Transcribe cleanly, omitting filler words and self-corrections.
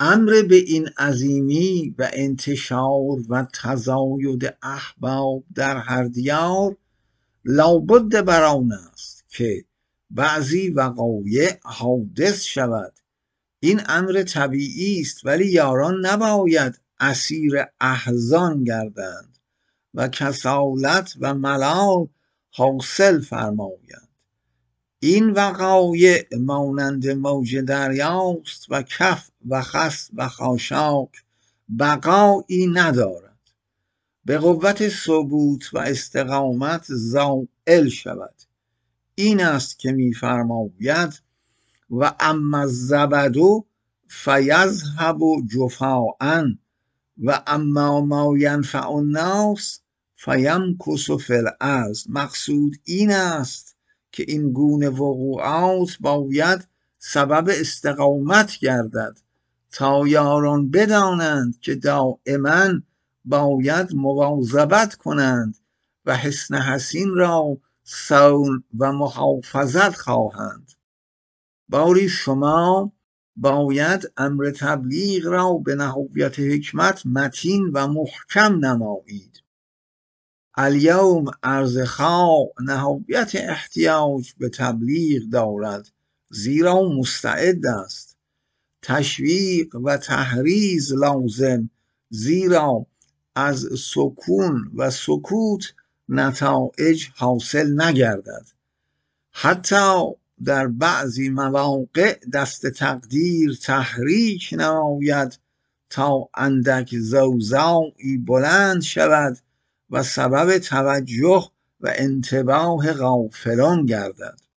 امر به این عظیمی و انتشار و تزاید احباب در هر دیار لابد بر آن است که بعضی وقایع حادث شود. این امر طبیعی است، ولی یاران نباید اسیر احزان گردند و کسالت و ملال حاصل فرمایند. این وقایع مانند موج دریاست و کف و خس و خاشاک بقایی ندارد، به قوت ثبوت و استقامت زائل شود. این است که می‌فرماید و اما الزبد فیذهب جفاء و اما ما ینفع الناس فیمکث فی الارض. مقصود این است که این گونه وقوعات باید سبب استقامت گردد تا یاران بدانند که دائما باید مواظبت کنند و حصن حصین را صون و محافظت خواهند. باری شما باید امر تبلیغ را به نهایت حکمت متین و محکم نمایید. الیوم ارضخاء نهایت احتیاج به تبلیغ دارد، زیرا مستعد است. تشویق و تحریض لازم، زیرا از سکون و سکوت نتایج حاصل نگردد. حتی در بعضی مواقع دست تقدیر تحریک نماید تا اندک زوزایی بلند شود و سبب توجه و انتباه غافلان گردد.